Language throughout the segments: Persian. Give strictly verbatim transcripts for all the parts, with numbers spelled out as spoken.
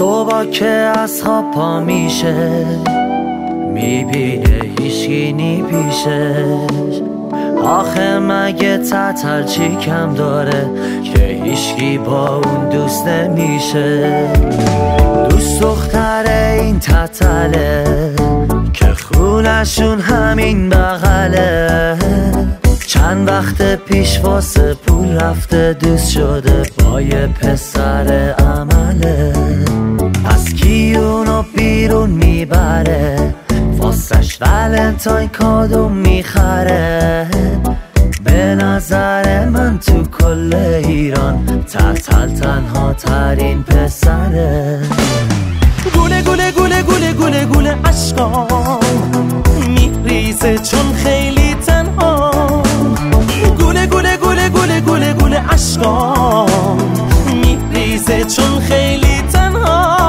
صبح که از خواب پا میشه میبینه هیچکی نی پیشش. آخه مگه تتل چی کم داره که هیچکی با اون دوست نمیشه؟ دوست دختر این تتله که خونشون همین بغله. چند وقت پیش واسه پول رفته دوست شده با یه پسر عمله. پس کی اونو بیرون میبره واسش ولنتاین کادو میخره. به نظر من تو کل ایران تتل تنها ترین پسره. گوله گوله گوله گوله گوله گوله عشقام میریزه چون خیلی تنها. گوله گوله گوله گوله گوله گوله عشقام میریزه چون خیلی تنها.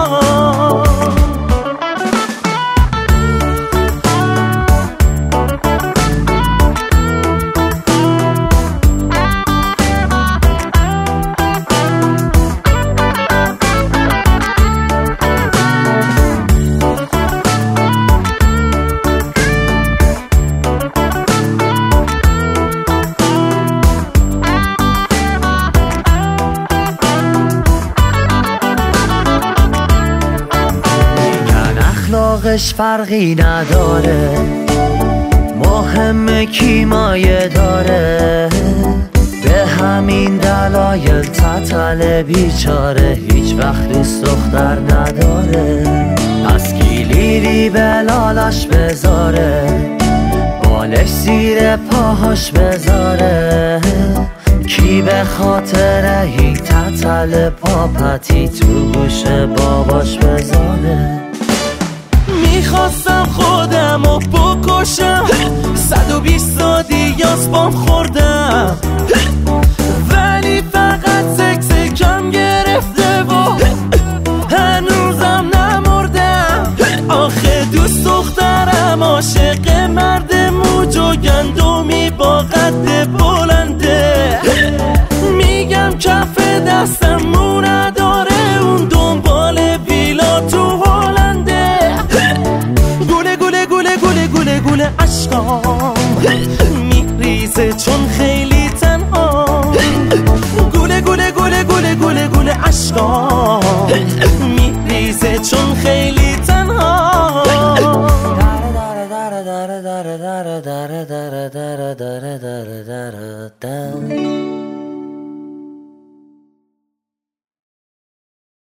اخلاقش فرقی نداره، مهمه کی مایه داره. به همین دلایل تتل بیچاره هیچ وقت دوست دختر نداره. پس کلیدی به لالش بذاره، بالش زیر پاهاش بذاره. کی به خاطر این تتل پاپتی تو گوش باباش بذاره. میخواستم خودم رو بکشم، صد و بیست سادی یاسپام خوردم، ولی فقط سکس کم گرفته و هنوزم نمردم. آخه دوست دخترم عاشق مرد موج و گندمی با قد بلنده. میگم کف دستمو نداره اون دنبال ویلا تو هلنده. گوله گوله گوله گوله گوله گوله عشقام میریزه چون خیلی تنها. گوله گوله گوله گوله گوله گوله عشقام میریزه چون خیلی تنها. داره داره داره داره داره داره داره داره داره داره داره